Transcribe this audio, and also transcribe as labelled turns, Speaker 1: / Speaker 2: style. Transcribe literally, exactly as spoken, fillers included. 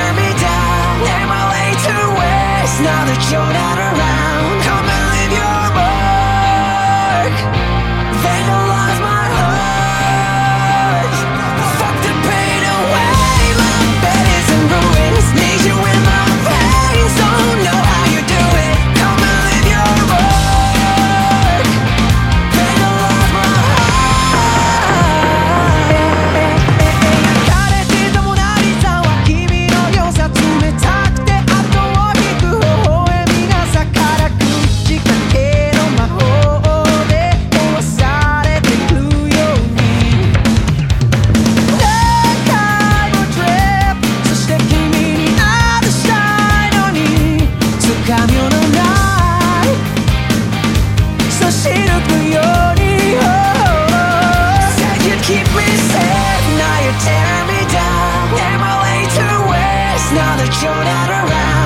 Speaker 1: tear me down? Am I laid to waste now that you're not around? Come and leave your mark, vandalize my heart. Fuck the pain away, my bed is in ruins. Need you in my veins, don't know how you do it. Come and leave your mark, vandalize my heart. 枯れてたモナリザは君の良さ冷たくて後を引く微笑みが逆らく口かけの魔法で壊されてくように何回も trip そして君に愛したいのにつかみようのない差し抜くように Said you'd keep me safe, now you're tearing me down. Am I laid to waste now that you're not around?